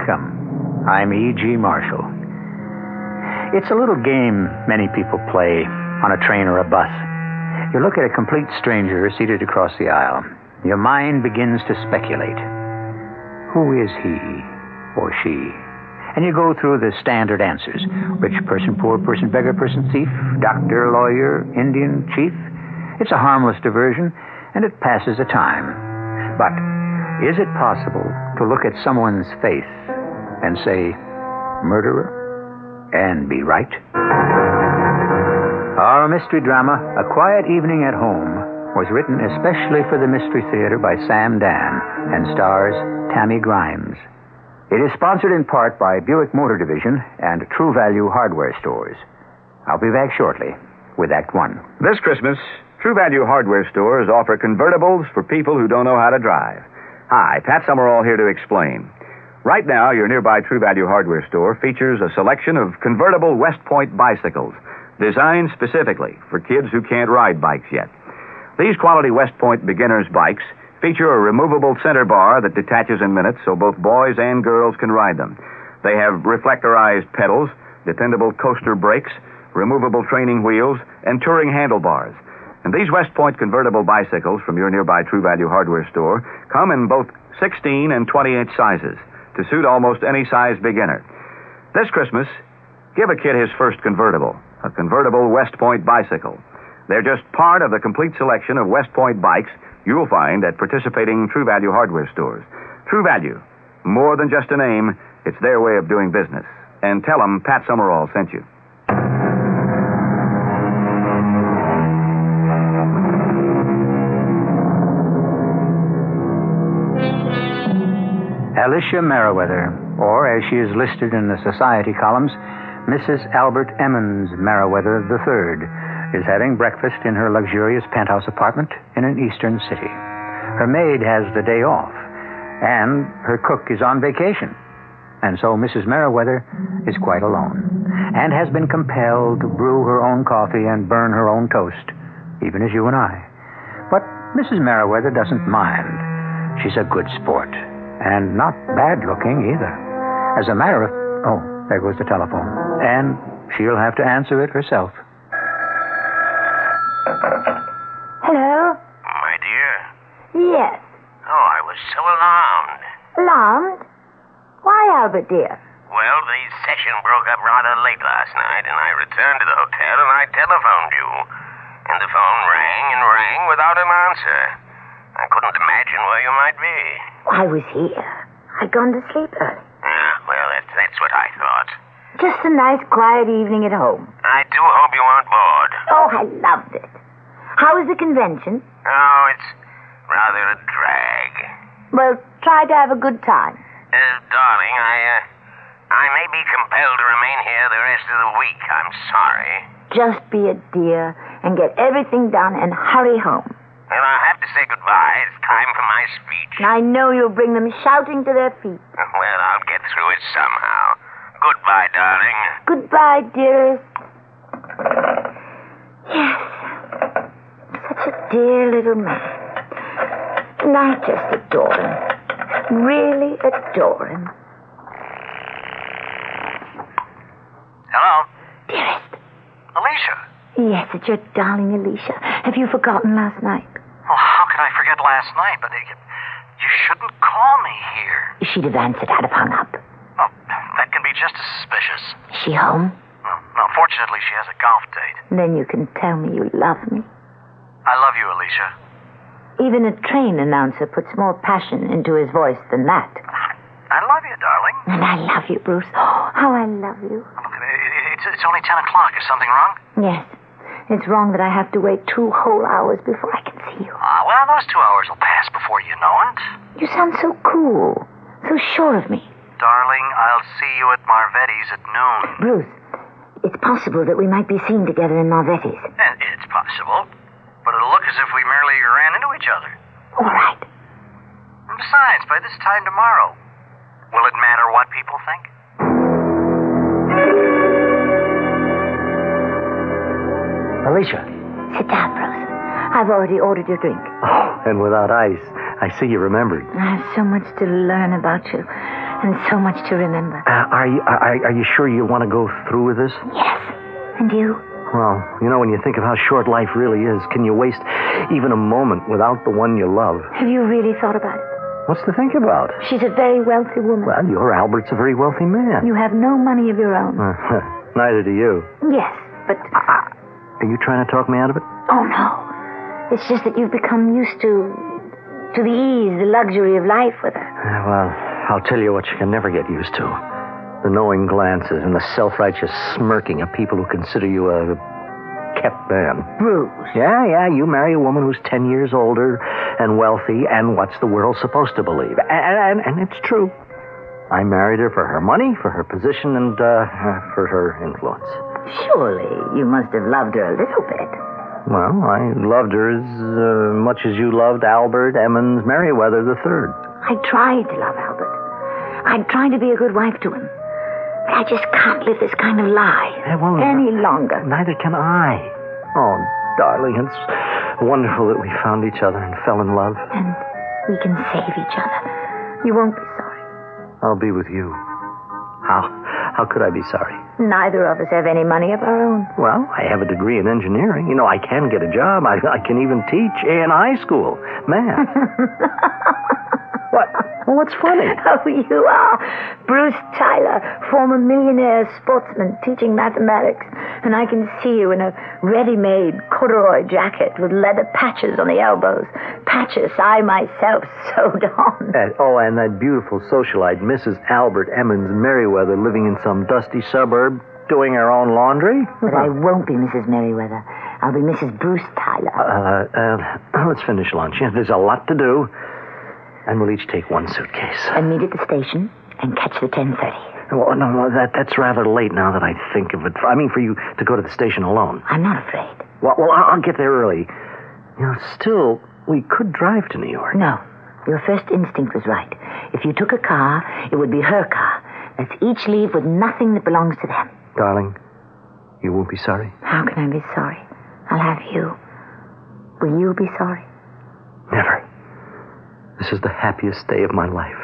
Welcome. I'm E.G. Marshall. It's a little game many people play on a train or a bus. You look at a complete stranger seated across the aisle. Your mind begins to speculate. Who is he or she? And you go through the standard answers. Rich person, poor person, beggar person, thief, doctor, lawyer, Indian, chief. It's a harmless diversion, and it passes the time. But is it possible to look at someone's face and say, murderer, and be right? Our mystery drama, A Quiet Evening at Home, was written especially for the Mystery Theater by Sam Dan and stars Tammy Grimes. It is sponsored in part by Buick Motor Division and True Value Hardware Stores. I'll be back shortly with Act One. This Christmas, True Value Hardware Stores offer convertibles for people who don't know how to drive. Hi, Pat Summerall here to explain. Right now, your nearby True Value Hardware Store features a selection of convertible West Point bicycles designed specifically for kids who can't ride bikes yet. These quality West Point beginners bikes feature a removable center bar that detaches in minutes so both boys and girls can ride them. They have reflectorized pedals, dependable coaster brakes, removable training wheels, and touring handlebars. And these West Point convertible bicycles from your nearby True Value Hardware Store come in both 16 and 20-inch sizes to suit almost any size beginner. This Christmas, give a kid his first convertible, a convertible West Point bicycle. They're just part of the complete selection of West Point bikes you'll find at participating True Value Hardware Stores. True Value, more than just a name, it's their way of doing business. And tell them Pat Summerall sent you. Alicia Merriweather, or as she is listed in the society columns, Mrs. Albert Emmons Merriweather III, is having breakfast in her luxurious penthouse apartment in an eastern city. Her maid has the day off, and her cook is on vacation. And so Mrs. Merriweather is quite alone, and has been compelled to brew her own coffee and burn her own toast, even as you and I. But Mrs. Merriweather doesn't mind. She's a good sport, and not bad looking either. As a matter of... Oh, there goes the telephone. And she'll have to answer it herself. Hello? My dear? Yes. Oh, I was so alarmed. Alarmed? Why, Albert, dear? Well, the session broke up rather late last night, and I returned to the hotel and I telephoned you. And the phone rang and rang without an answer. I couldn't imagine where you might be. I was here. I'd gone to sleep early. Well, that's what I thought. Just a nice, quiet evening at home. I do hope you aren't bored. Oh, I loved it. How was the convention? Oh, it's rather a drag. Well, try to have a good time. Darling, I may be compelled to remain here the rest of the week. I'm sorry. Just be a dear and get everything done and hurry home. Well, I'll have to say goodbye. It's time for my speech. I know you'll bring them shouting to their feet. Well, I'll get through it somehow. Goodbye, darling. Goodbye, dearest. Yes. Such a dear little man. And I just adore him. Really adore him. Hello? Dearest. Alicia? Yes, it's your darling Alicia. Have you forgotten last night? Well, how could I forget last night? But you shouldn't call me here. She'd have answered. I'd have hung up. Oh, that can be just as suspicious. Is she home? No, fortunately, she has a golf date. Then you can tell me you love me. I love you, Alicia. Even a train announcer puts more passion into his voice than that. I love you, darling. And I love you, Bruce. Oh, how I love you. Look, it's only 10 o'clock. Is something wrong? Yes. It's wrong that I have to wait 2 whole hours before I can see you. Well, those 2 hours will pass before you know it. You sound so cool. So sure of me. Darling, I'll see you at Marvetti's at noon. Bruce, it's possible that we might be seen together in Marvetti's. It's possible. But it'll look as if we merely ran into each other. All right. And besides, by this time tomorrow, will it matter what people think? Alicia. Sit down, Bruce. I've already ordered your drink. Oh, and without ice. I see you remembered. I have so much to learn about you. And so much to remember. Are you sure you want to go through with this? Yes. And you? Well, when you think of how short life really is, can you waste even a moment without the one you love? Have you really thought about it? What's to think about? She's a very wealthy woman. Well, your Albert's a very wealthy man. You have no money of your own. Neither do you. Yes, but... Are you trying to talk me out of it? Oh, no. It's just that you've become used to the ease, the luxury of life with her. Well, I'll tell you what you can never get used to. The knowing glances and the self-righteous smirking of people who consider you a kept man. Bruce. Yeah, you marry a woman who's 10 years older and wealthy, and what's the world supposed to believe? And it's true. I married her for her money, for her position, and for her influence. Surely you must have loved her a little bit. Well, I loved her as much as you loved Albert Emmons Merriweather III. I tried to love Albert. I tried to be a good wife to him. But I just can't live this kind of lie any longer. Neither can I. Oh, darling, it's wonderful that we found each other and fell in love. And we can save each other. You won't be sorry. I'll be with you. How could I be sorry? Neither of us have any money of our own. Well, I have a degree in engineering. I can get a job. I can even teach in high school. Math. What? Well, what's funny? Oh, you are. Bruce Tyler, former millionaire sportsman teaching mathematics. And I can see you in a ready-made corduroy jacket with leather patches on the elbows. Patches I myself sewed on. And that beautiful socialite, Mrs. Albert Emmons Merriweather, living in some dusty suburb, doing her own laundry? But I won't be Mrs. Merriweather. I'll be Mrs. Bruce Tyler. Let's finish lunch. Yeah, there's a lot to do. And we'll each take one suitcase. And meet at the station and catch the 10:30. Well, no, that's rather late now that I think of it. I mean, for you to go to the station alone. I'm not afraid. Well, I'll get there early. Still, we could drive to New York. No. Your first instinct was right. If you took a car, it would be her car. Let's each leave with nothing that belongs to them. Darling, you won't be sorry? How can I be sorry? I'll have you. Will you be sorry? Never. This is the happiest day of my life.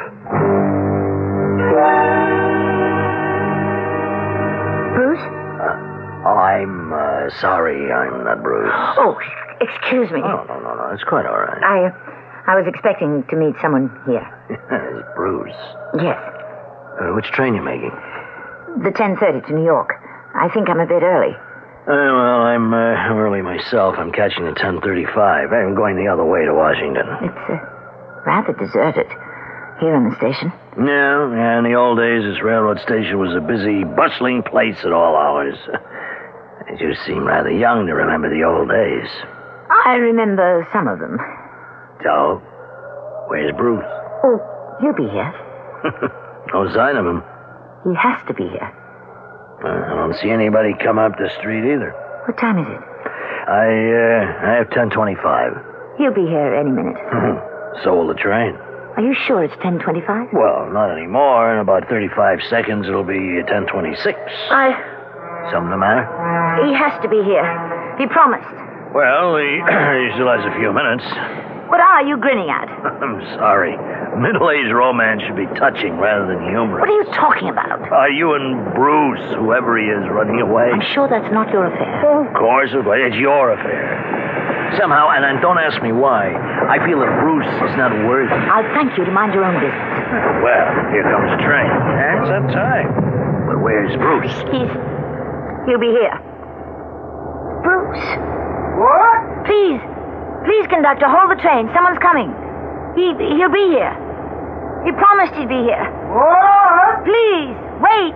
Bruce? I'm sorry I'm not Bruce. Oh, excuse me. Oh, no. It's quite all right. I was expecting to meet someone here. It's Bruce. Yes. Which train you making? The 10:30 to New York. I think I'm a bit early. Well, I'm early myself. I'm catching the 10:35. I'm going the other way to Washington. It's rather deserted here in the station. Yeah, in the old days, this railroad station was a busy, bustling place at all hours. You seem rather young to remember the old days. I remember some of them. So, where's Bruce? Oh, he'll be here. No sign of him. He has to be here. I don't see anybody come up the street either. What time is it? I have 10:25. He'll be here any minute. So will the train. Are you sure it's 10:25? Well, not anymore. In about 35 seconds, it'll be 10:26. Something the matter? He has to be here. He promised. Well, he still has a few minutes. What are you grinning at? I'm sorry. Middle-aged romance should be touching rather than humorous. What are you talking about? You and Bruce, whoever he is, running away. I'm sure that's not your affair. Of course, it's your affair. Somehow, and don't ask me why, I feel that Bruce is not worthy. I'll thank you to mind your own business. Well, here comes the train. It's that time. But where's Bruce? He'll be here. Bruce. What? Please, conductor, hold the train. Someone's coming. He'll be here. He promised he'd be here. What? Please, wait.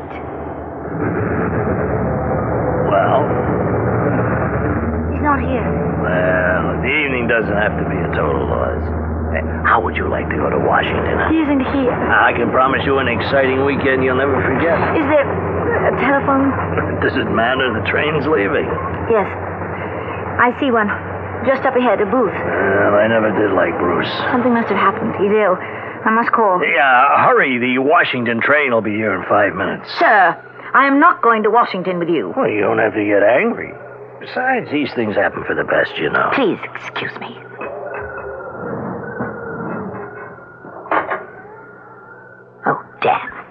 Well? He's not here. Well, the evening doesn't have to be a total loss. Hey, how would you like to go to Washington? He isn't here. I can promise you an exciting weekend you'll never forget. Is there a telephone? Does it matter? The train's leaving. Yes. I see one. Just up ahead, a booth. Well, I never did like Bruce. Something must have happened. He's ill. I must call. Yeah, hurry. The Washington train will be here in 5 minutes. Sir, I am not going to Washington with you. Well, you don't have to get angry. Besides, these things happen for the best, you know. Please, excuse me. Oh, damn.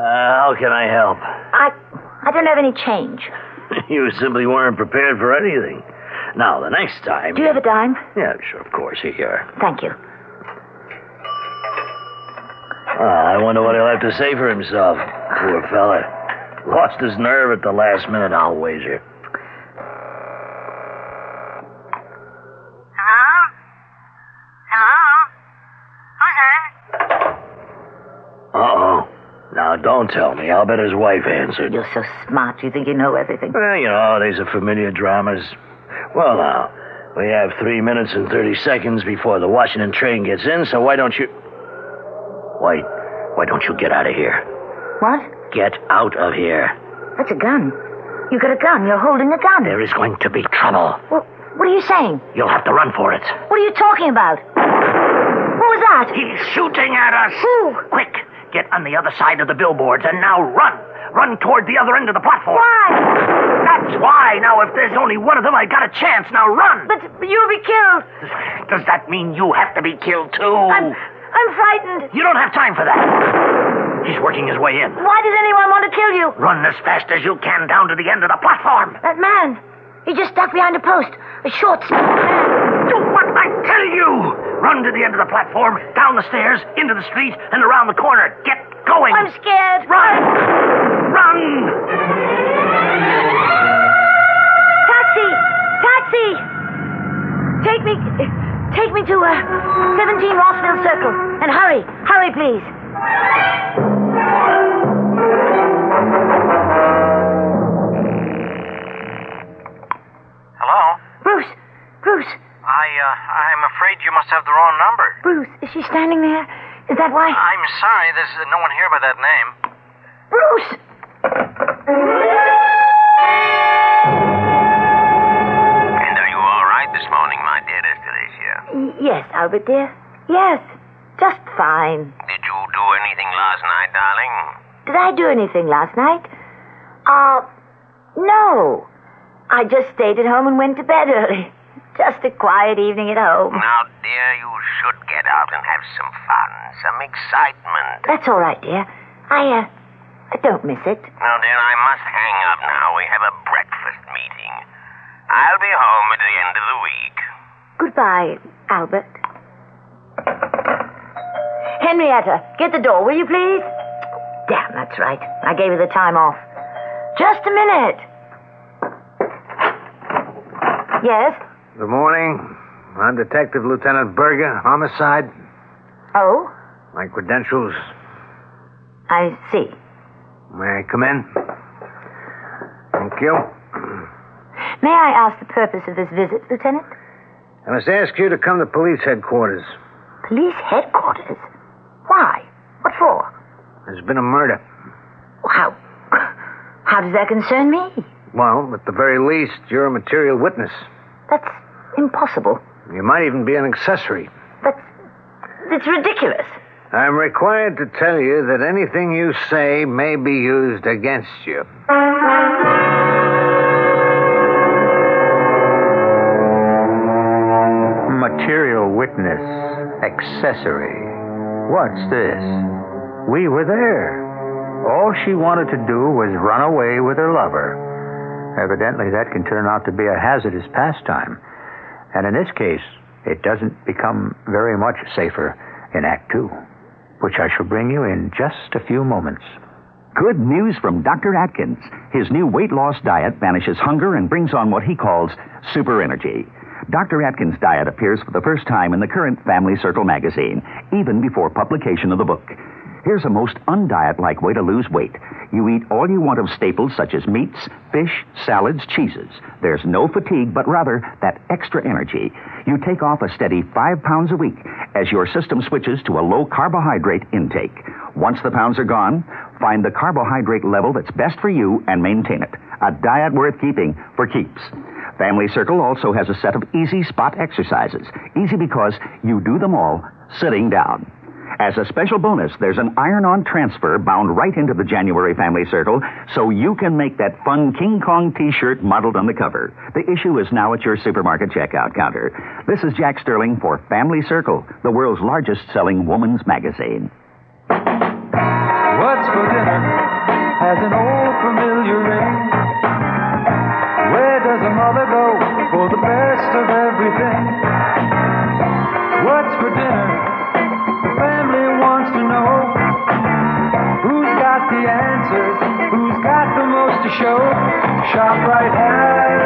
How can I help? I don't have any change. You simply weren't prepared for anything. Now, the next time... Do you have a dime? Yeah, sure, of course. Here you are. Thank you. I wonder what he'll have to say for himself. Poor fella. Lost his nerve at the last minute, I'll wager. Uh-oh. Now, don't tell me. I'll bet his wife answered. You're so smart. You think you know everything. Well, you know, these are familiar dramas. Well, now, we have 3 minutes and 30 seconds before the Washington train gets in, so why don't you... Why don't you get out of here? What? Get out of here. That's a gun. You got a gun. You're holding a gun. There is going to be trouble. Well, what are you saying? You'll have to run for it. What are you talking about? What was that? He's shooting at us. Who? Quick, get on the other side of the billboards, and now run. Run toward the other end of the platform. Why? That's why. Now, if there's only one of them, I got a chance. Now, run. But you'll be killed. Does that mean you have to be killed, too? I'm frightened. You don't have time for that. He's working his way in. Why does anyone want to kill you? Run as fast as you can down to the end of the platform. That man. He just stuck behind a post. A short, stout man. Do what I tell you. Run to the end of the platform, down the stairs, into the street, and around the corner. Get going. I'm scared. Run. Run. Taxi. Taxi. Take me to 17 Rossville Circle. And hurry. Hurry, please. Hello? Bruce. I'm afraid you must have the wrong number. Bruce, is she standing there? Is that why? I'm sorry, there's no one here by that name. Bruce! And are you all right this morning, my dear Alicia? Yes, Albert, dear. Yes, just fine. Did you do anything last night, darling? Did I do anything last night? No. I just stayed at home and went to bed early. Just a quiet evening at home. Now, dear, you should get out and have some fun, some excitement. That's all right, dear. I don't miss it. Now, dear, I must hang up now. We have a breakfast meeting. I'll be home at the end of the week. Goodbye, Albert. Henrietta, get the door, will you please? Damn, that's right. I gave her the time off. Just a minute. Yes? Good morning. I'm Detective Lieutenant Berger, homicide. Oh? My credentials. I see. May I come in? Thank you. May I ask the purpose of this visit, Lieutenant? I must ask you to come to police headquarters. Police headquarters? Why? What for? There's been a murder. How does that concern me? Well, at the very least, you're a material witness. That's impossible. You might even be an accessory. It's ridiculous. I'm required to tell you that anything you say may be used against you. Material witness, accessory. What's this? We were there. All she wanted to do was run away with her lover. Evidently, that can turn out to be a hazardous pastime. And in this case, it doesn't become very much safer in Act 2, which I shall bring you in just a few moments. Good news from Dr. Atkins. His new weight loss diet banishes hunger and brings on what he calls super energy. Dr. Atkins' diet appears for the first time in the current Family Circle magazine, even before publication of the book. Here's a most undiet-like way to lose weight. You eat all you want of staples such as meats, fish, salads, cheeses. There's no fatigue, but rather that extra energy. You take off a steady 5 pounds a week as your system switches to a low-carbohydrate intake. Once the pounds are gone, find the carbohydrate level that's best for you and maintain it. A diet worth keeping for keeps. Family Circle also has a set of easy spot exercises. Easy because you do them all sitting down. As a special bonus, there's an iron-on transfer bound right into the January Family Circle, so you can make that fun King Kong t-shirt modeled on the cover. The issue is now at your supermarket checkout counter. This is Jack Sterling for Family Circle, the world's largest-selling woman's magazine. What's for dinner? Brothers. Who's got the most to show? ShopRite has.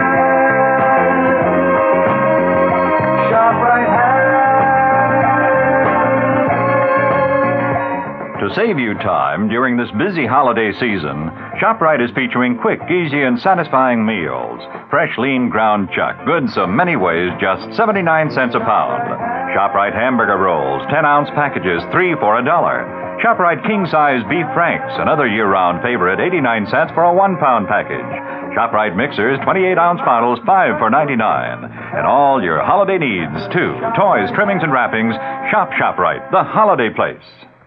ShopRite has. To save you time during this busy holiday season, ShopRite is featuring quick, easy, and satisfying meals. Fresh, lean ground chuck, good so many ways, just 79 cents a pound. ShopRite hamburger rolls, 10-ounce packages, 3 for $1. ShopRite king-size beef franks, another year-round favorite, 89 cents for a 1-pound package. ShopRite mixers, 28-ounce bottles, 5 for $99. And all your holiday needs, too. Toys, trimmings, and wrappings. Shop ShopRite, the holiday place.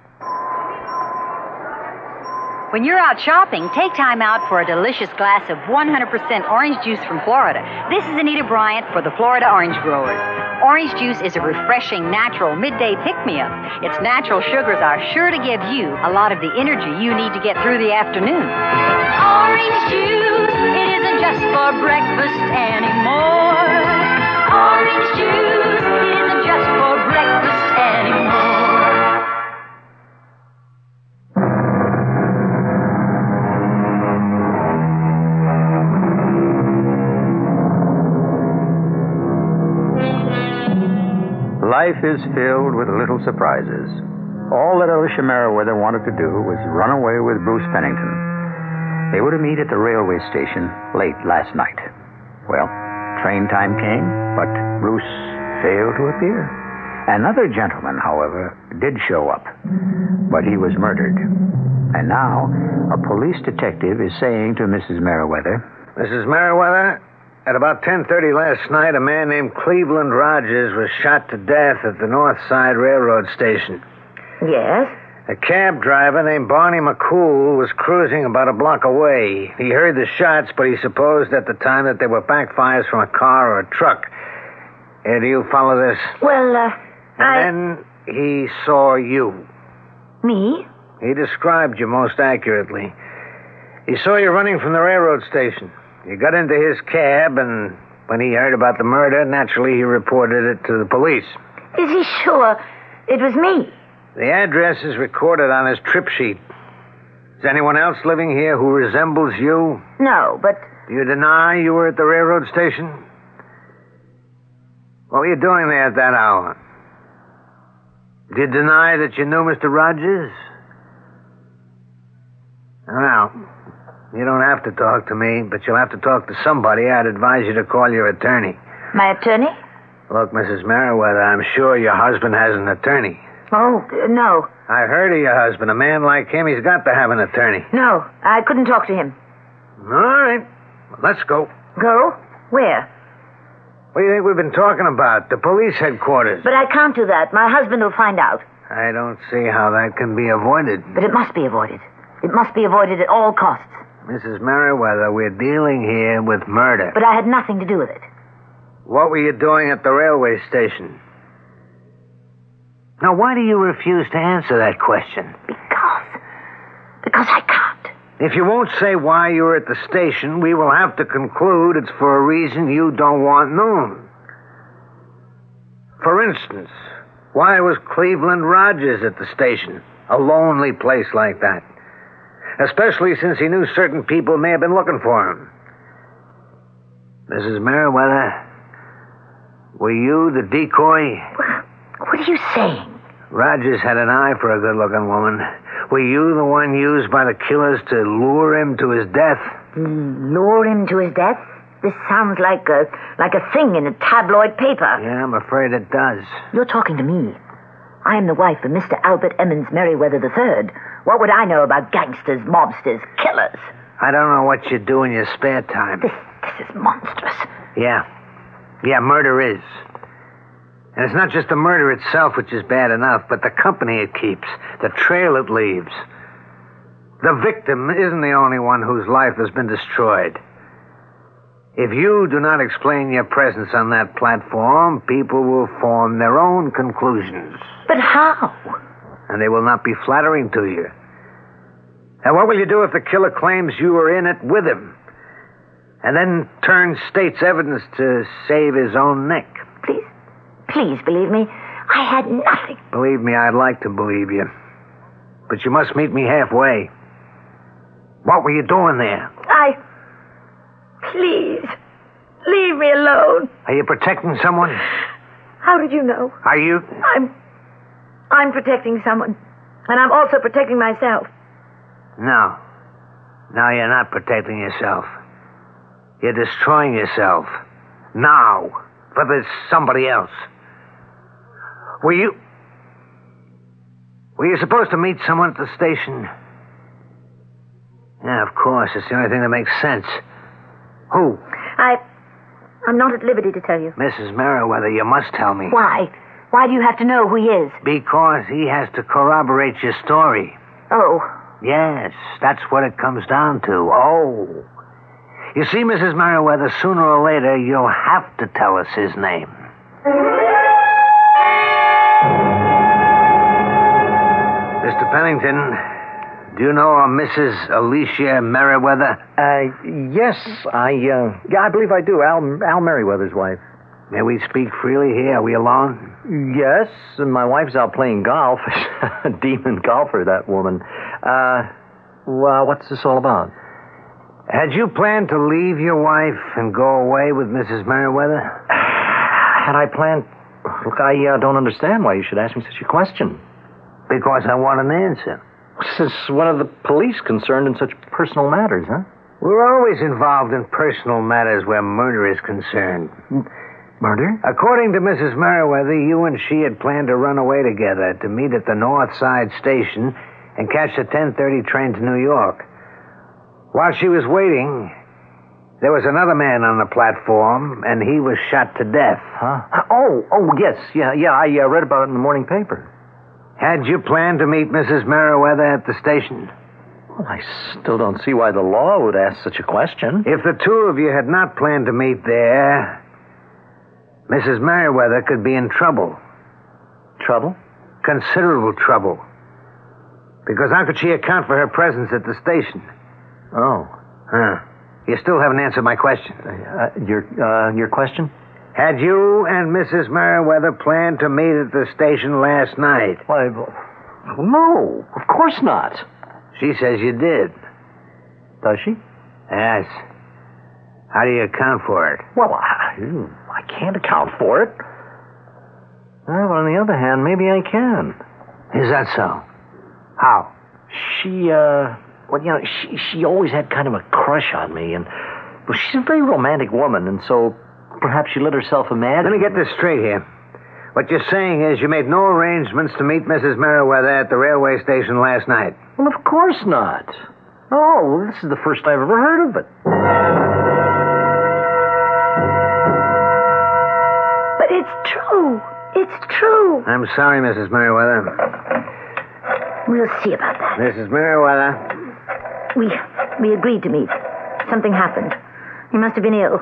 When you're out shopping, take time out for a delicious glass of 100% orange juice from Florida. This is Anita Bryant for the Florida Orange Growers. Orange juice is a refreshing, natural midday pick-me-up. Its natural sugars are sure to give you a lot of the energy you need to get through the afternoon. Orange juice, it isn't just for breakfast anymore. Orange juice, it isn't just for breakfast anymore. Life is filled with little surprises. All that Alicia Merriweather wanted to do was run away with Bruce Pennington. They were to meet at the railway station late last night. Well, train time came, but Bruce failed to appear. Another gentleman, however, did show up, but he was murdered. And now, a police detective is saying to Mrs. Merriweather, Mrs. Merriweather, at about 10:30 last night, a man named Cleveland Rogers was shot to death at the North Side Railroad Station. Yes? A cab driver named Barney McCool was cruising about a block away. He heard the shots, but he supposed at the time that they were backfires from a car or a truck. Do you follow this? Well, And then he saw you. Me? He described you most accurately. He saw you running from the railroad station. You got into his cab, and when he heard about the murder, naturally he reported it to the police. Is he sure it was me? The address is recorded on his trip sheet. Is anyone else living here who resembles you? No, but... Do you deny you were at the railroad station? What were you doing there at that hour? Did you deny that you knew Mr. Rogers? Well, you don't have to talk to me, but you'll have to talk to somebody. I'd advise you to call your attorney. My attorney? Look, Mrs. Merriweather, I'm sure your husband has an attorney. Oh, no. I heard of your husband. A man like him, he's got to have an attorney. No, I couldn't talk to him. All right. Let's go. Go? Where? What do you think we've been talking about? The police headquarters. But I can't do that. My husband will find out. I don't see how that can be avoided. But it must be avoided. It must be avoided at all costs. Mrs. Merriweather, we're dealing here with murder. But I had nothing to do with it. What were you doing at the railway station? Now, why do you refuse to answer that question? Because I can't. If you won't say why you were at the station, we will have to conclude it's for a reason you don't want known. For instance, why was Cleveland Rogers at the station? A lonely place like that. Especially since he knew certain people may have been looking for him. Mrs. Merriweather, were you the decoy? What are you saying? Rogers had an eye for a good-looking woman. Were you the one used by the killers to lure him to his death? Lure him to his death? This sounds like a thing in a tabloid paper. Yeah, I'm afraid it does. You're talking to me. I am the wife of Mr. Albert Emmons Merriweather III. What would I know about gangsters, mobsters, killers? I don't know what you do in your spare time. This is monstrous. Yeah, murder is. And it's not just the murder itself, which is bad enough, but the company it keeps, the trail it leaves. The victim isn't the only one whose life has been destroyed. If you do not explain your presence on that platform, people will form their own conclusions. But how? And they will not be flattering to you. And what will you do if the killer claims you were in it with him? And then turns state's evidence to save his own neck? Please believe me. I had nothing. Believe me, I'd like to believe you. But you must meet me halfway. What were you doing there? Please, leave me alone. Are you protecting someone? How did you know? Are you? I'm protecting someone. And I'm also protecting myself. No. No, you're not protecting yourself. You're destroying yourself. Now. For this somebody else. Were you supposed to meet someone at the station? Yeah, of course. It's the only thing that makes sense. Who? I'm not at liberty to tell you. Mrs. Merriweather, you must tell me. Why? Why do you have to know who he is? Because he has to corroborate your story. Oh. Yes, that's what it comes down to. Oh. You see, Mrs. Merriweather, sooner or later, you'll have to tell us his name. Mr. Pennington, do you know a Mrs. Alicia Merriweather? Yes, I believe I do. Al Merriweather's wife. May we speak freely here? Are we alone? Yes, and my wife's out playing golf. A demon golfer, that woman. Well, what's this all about? Had you planned to leave your wife and go away with Mrs. Merriweather? Had I planned? Look, I don't understand why you should ask me such a question. Because I want an answer. This is one of the police concerned in such personal matters, huh? We're always involved in personal matters where murder is concerned. Murder? According to Mrs. Merriweather, you and she had planned to run away together to meet at the North Side Station and catch the 10:30 train to New York. While she was waiting, there was another man on the platform, and he was shot to death. Huh? Oh, yes. Yeah, I read about it in the morning paper. Had you planned to meet Mrs. Merriweather at the station? Well, I still don't see why the law would ask such a question. If the two of you had not planned to meet there, Mrs. Merriweather could be in trouble. Trouble? Considerable trouble. Because how could she account for her presence at the station? Oh. Huh. You still haven't answered my question. Your question? Had you and Mrs. Merriweather planned to meet at the station last night? Why, no, of course not. She says you did. Does she? Yes. How do you account for it? Well, I can't account for it. Well, on the other hand, maybe I can. Is that so? How? She always had kind of a crush on me, and well, she's a very romantic woman, and so perhaps she let herself imagine. Let me get this straight here. What you're saying is you made no arrangements to meet Mrs. Merriweather at the railway station last night. Well, of course not. Oh, this is the first I've ever heard of it. But it's true. It's true. I'm sorry, Mrs. Merriweather. We'll see about that. Mrs. Merriweather. We agreed to meet. Something happened. He must have been ill.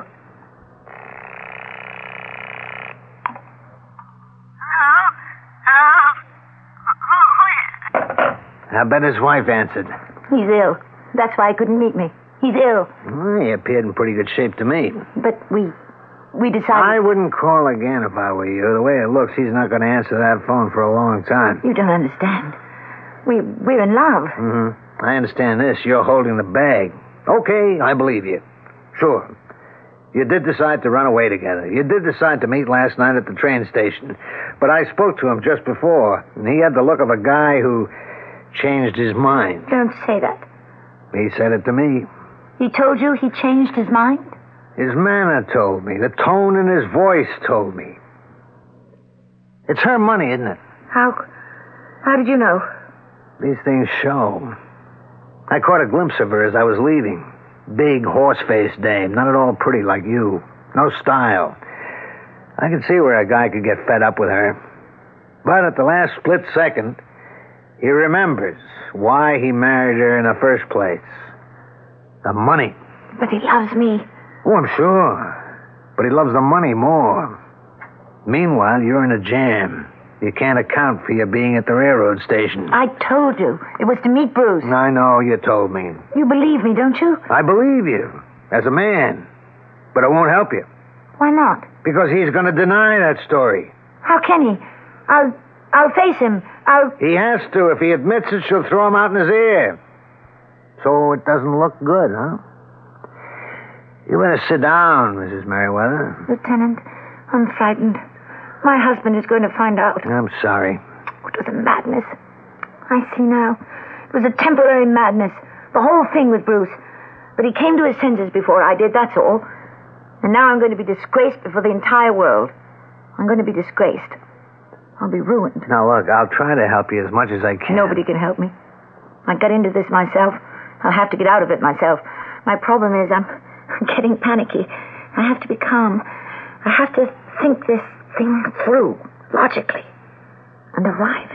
I bet his wife answered. He's ill. That's why he couldn't meet me. He's ill. Well, he appeared in pretty good shape to me. But we decided... I wouldn't call again if I were you. The way it looks, he's not going to answer that phone for a long time. You don't understand. We're in love. Mm-hmm. I understand this. You're holding the bag. Okay, I believe you. Sure. You did decide to run away together. You did decide to meet last night at the train station. But I spoke to him just before, and he had the look of a guy who changed his mind. Don't say that. He said it to me. He told you he changed his mind? His manner told me. The tone in his voice told me. It's her money, isn't it? How did you know? These things show. I caught a glimpse of her as I was leaving. Big, horse-faced dame, not at all pretty like you. No style. I could see where a guy could get fed up with her. But at the last split second, he remembers why he married her in the first place. The money. But he loves me. Oh, I'm sure. But he loves the money more. Meanwhile, you're in a jam. You can't account for your being at the railroad station. I told you. It was to meet Bruce. I know, you told me. You believe me, don't you? I believe you. As a man. But it won't help you. Why not? Because he's going to deny that story. How can he? I'll face him. He has to. If he admits it, she'll throw him out in his ear. So it doesn't look good, huh? You better sit down, Mrs. Merriweather. Lieutenant, I'm frightened. My husband is going to find out. I'm sorry. It was a madness. I see now. It was a temporary madness. The whole thing with Bruce. But he came to his senses before I did, that's all. And now I'm going to be disgraced before the entire world. I'm going to be disgraced. I'll be ruined. Now, look, I'll try to help you as much as I can. Nobody can help me. I got into this myself. I'll have to get out of it myself. My problem is I'm getting panicky. I have to be calm. I have to think this thing through, logically. And arrive.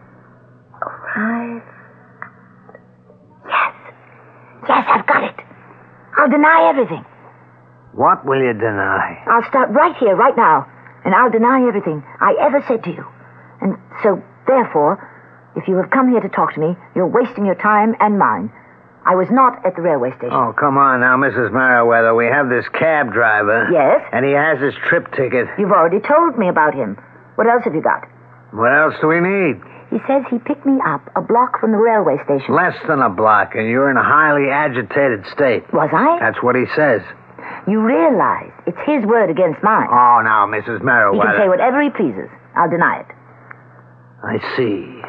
Yes, I've got it. I'll deny everything. What will you deny? I'll start right here, right now, and I'll deny everything I ever said to you. And so, therefore, if you have come here to talk to me, you're wasting your time and mine. I was not at the railway station. Oh, come on now, Mrs. Merriweather. We have this cab driver. Yes? And he has his trip ticket. You've already told me about him. What else have you got? What else do we need? He says he picked me up a block from the railway station. Less than a block, and you're in a highly agitated state. Was I? That's what he says. You realize it's his word against mine. Oh, now, Mrs. Merriweather. He can say whatever he pleases. I'll deny it. I see.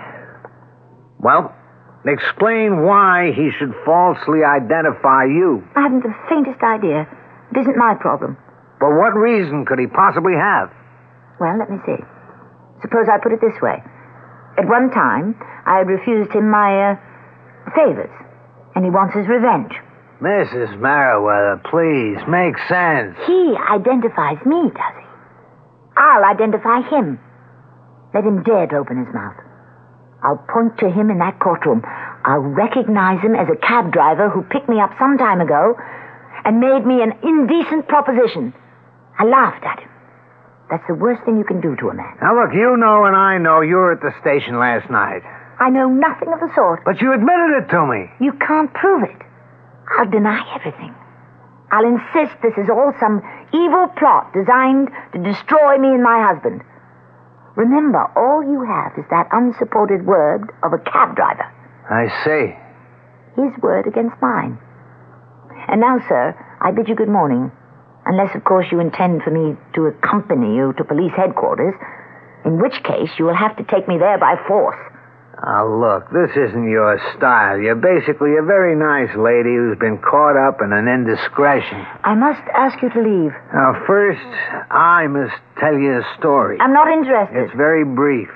Well, explain why he should falsely identify you. I haven't the faintest idea. It isn't my problem. But what reason could he possibly have? Well, let me see. Suppose I put it this way. At one time, I had refused him my favors, and he wants his revenge. Mrs. Merriweather, please, make sense. He identifies me, does he? I'll identify him. Let him dare to open his mouth. I'll point to him in that courtroom. I'll recognize him as a cab driver who picked me up some time ago and made me an indecent proposition. I laughed at him. That's the worst thing you can do to a man. Now, look, you know and I know you were at the station last night. I know nothing of the sort. But you admitted it to me. You can't prove it. I'll deny everything. I'll insist this is all some evil plot designed to destroy me and my husband. Remember, all you have is that unsupported word of a cab driver. I see. His word against mine. And now, sir, I bid you good morning. Unless, of course, you intend for me to accompany you to police headquarters, in which case you will have to take me there by force. Oh, look, this isn't your style. You're basically a very nice lady who's been caught up in an indiscretion. I must ask you to leave. Now, first, I must tell you a story. I'm not interested. It's very brief.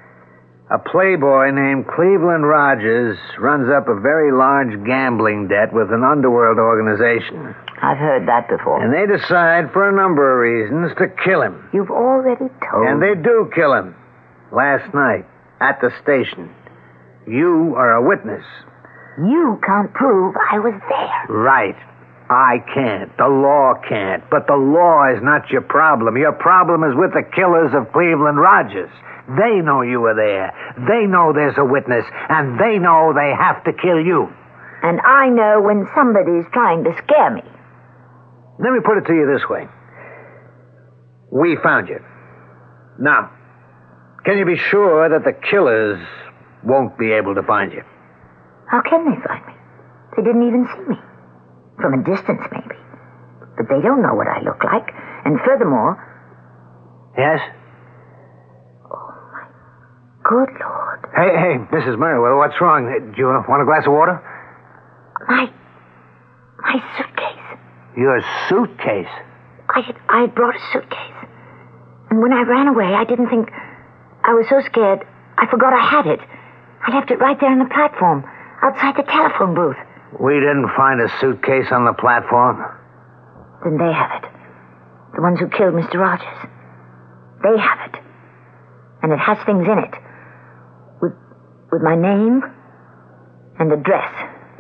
A playboy named Cleveland Rogers runs up a very large gambling debt with an underworld organization. I've heard that before. And they decide, for a number of reasons, to kill him. You've already told me. And they do kill him. Last night, at the station. You are a witness. You can't prove I was there. Right. I can't. The law can't. But the law is not your problem. Your problem is with the killers of Cleveland Rogers. They know you were there. They know there's a witness. And they know they have to kill you. And I know when somebody's trying to scare me. Let me put it to you this way. We found you. Now, can you be sure that the killers won't be able to find you? How can they find me? They didn't even see me. From a distance, maybe. But they don't know what I look like. And furthermore... Yes? Oh, my good Lord. Hey, Mrs. Merriweather, what's wrong? Do you want a glass of water? My suitcase. Your suitcase? I had brought a suitcase. And when I ran away, I didn't think... I was so scared, I forgot I had it. I left it right there on the platform, outside the telephone booth. We didn't find a suitcase on the platform. Then they have it. The ones who killed Mr. Rogers. They have it. And it has things in it. With my name and address.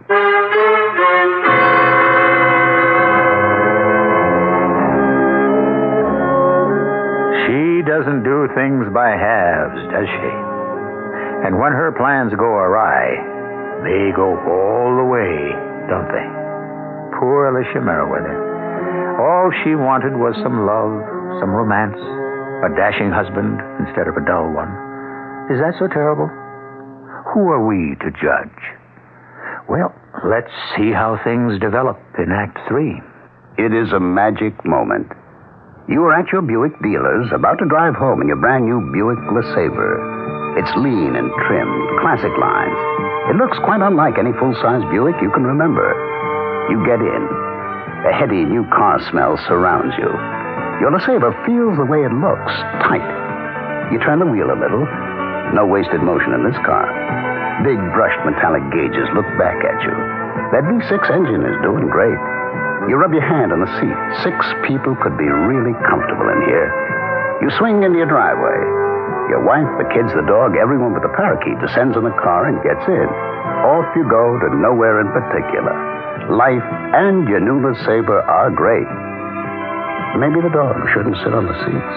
She doesn't do things by halves, does she? And when her plans go awry, they go all the way, don't they? Poor Alicia Merriweather. All she wanted was some love, some romance, a dashing husband instead of a dull one. Is that so terrible? Who are we to judge? Well, Let's see how things develop in Act 3. It is a magic moment. You are at your Buick dealer's, about to drive home in your brand new Buick LeSabre. It's lean and trimmed, classic lines. It looks quite unlike any full-size Buick you can remember. You get in. A heady new car smell surrounds you. Your LeSabre feels the way it looks, tight. You turn the wheel a little. No wasted motion in this car. Big brushed metallic gauges look back at you. That V6 engine is doing great. You rub your hand on the seat. 6 people could be really comfortable in here. You swing into your driveway. Your wife, the kids, the dog, everyone but the parakeet descends in the car and gets in. Off you go to nowhere in particular. Life and your new LeSabre are great. Maybe the dog shouldn't sit on the seats.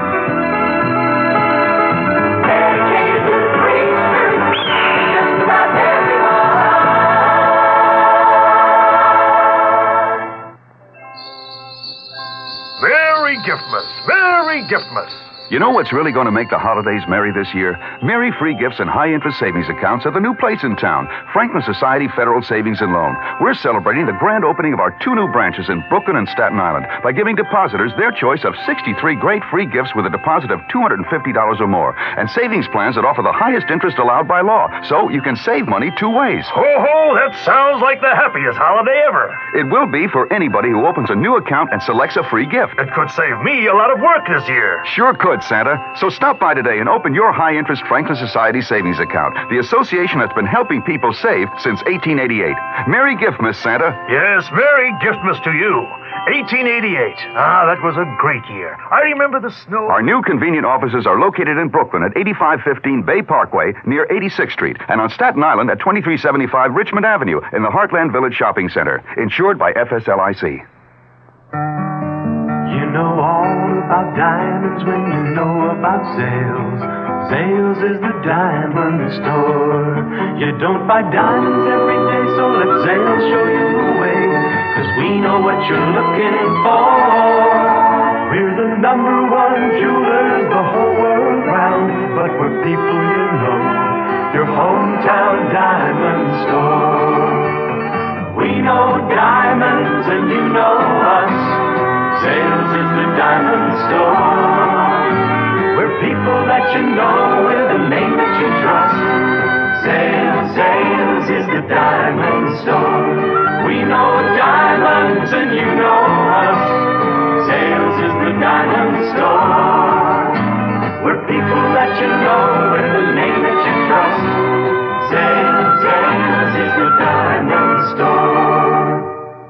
Merry Giftmas! You know what's really going to make the holidays merry this year? Merry free gifts and high-interest savings accounts at the new place in town, Franklin Society Federal Savings and Loan. We're celebrating the grand opening of our 2 new branches in Brooklyn and Staten Island by giving depositors their choice of 63 great free gifts with a deposit of $250 or more, and savings plans that offer the highest interest allowed by law, so you can save money 2 ways. Ho, that sounds like the happiest holiday ever. It will be for anybody who opens a new account and selects a free gift. It could save me a lot of work this year. Sure could, Santa. So stop by today and open your high-interest Franklin Society savings account, the association that's been helping people save since 1888. Merry Giftmas, Santa. Yes, Merry Giftmas to you. 1888. That was a great year. I remember the snow. Our new convenient offices are located in Brooklyn at 8515 Bay Parkway near 86th Street, and on Staten Island at 2375 Richmond Avenue in the Heartland Village Shopping Center. Insured by FSLIC. You know all about diamonds when you know about Zales. Zales is the diamond store. You don't buy diamonds every day, so let Zales show you the way. 'Cause we know what you're looking for. We're the #1 jewelers the whole world round, but we're people you know, your hometown diamond store. We know diamonds and you know us. Zales is the diamond store. We're people that you know with a name that you trust. Zales is the diamond store. We know diamonds and you know us. Zales is the diamond store. We're people that you know with a name that you trust. Zales is the diamond store.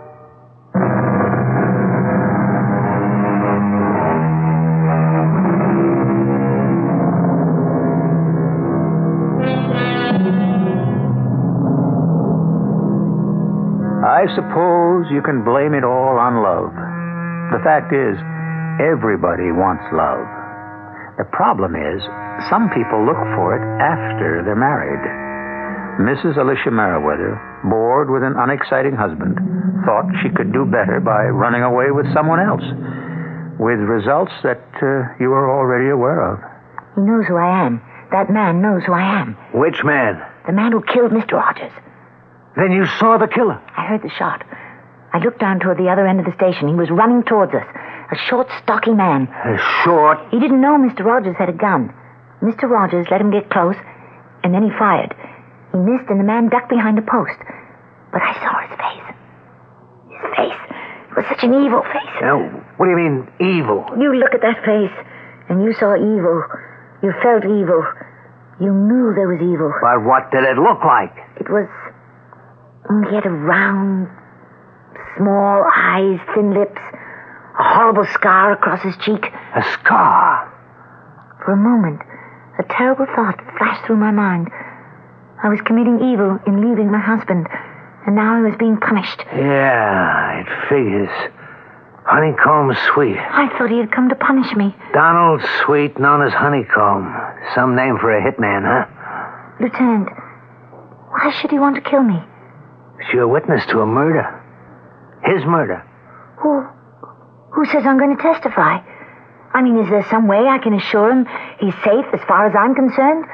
I suppose you can blame it all on love. The fact is, everybody wants love. The problem is, some people look for it after they're married. Mrs. Alicia Merriweather, bored with an unexciting husband, thought she could do better by running away with someone else, with results that you are already aware of. He knows who I am. That man knows who I am. Which man? The man who killed Mr. Rogers. Then you saw the killer? I heard the shot. I looked down toward the other end of the station. He was running towards us. A short, stocky man. Short? He didn't know Mr. Rogers had a gun. Mr. Rogers let him get close, and then he fired. He missed, and the man ducked behind a post. But I saw his face. His face. It was such an evil face. Now, what do you mean, evil? You look at that face, and you saw evil. You felt evil. You knew there was evil. But what did it look like? It was... He had a round, small eyes, thin lips, a horrible scar across his cheek. A scar? For a moment, a terrible thought flashed through my mind. I was committing evil in leaving my husband, and now I was being punished. Yeah, it figures. Honeycomb Sweet. I thought he had come to punish me. Donald Sweet, known as Honeycomb. Some name for a hitman, huh? Lieutenant, why should he want to kill me? You're a witness to a murder. His murder. Who says I'm going to testify? I mean, is there some way I can assure him he's safe as far as I'm concerned?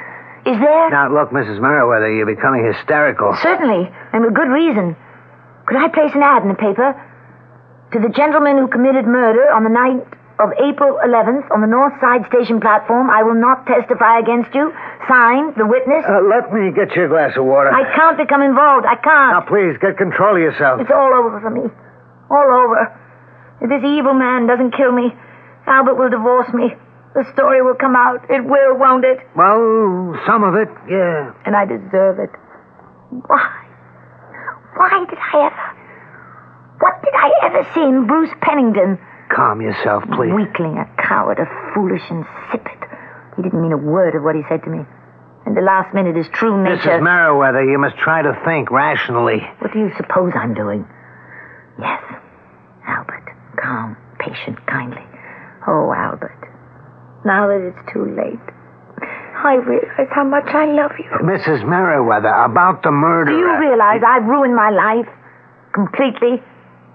Is there? Now, look, Mrs. Merriweather, you're becoming hysterical. Certainly, and with good reason. Could I place an ad in the paper? To the gentleman who committed murder on the night of April 11th on the North Side station platform, I will not testify against you. Signed, the witness. Let me get you a glass of water. I can't become involved. I can't. Now, please, get control of yourself. It's all over for me. All over. If this evil man doesn't kill me, Albert will divorce me. The story will come out. It will, won't it? Well, some of it, yeah. And I deserve it. Why? Why did I ever... What did I ever see in Bruce Pennington? Calm yourself, please. Weakling, a coward, a foolish insipid. He didn't mean a word of what he said to me. And the last minute is true nature. Mrs. Merriweather, you must try to think rationally. What do you suppose I'm doing? Yes, Albert. Calm, patient, kindly. Oh, Albert. Now that it's too late, I realize how much I love you. Mrs. Merriweather, about the murder... Do you realize I've ruined my life? Completely?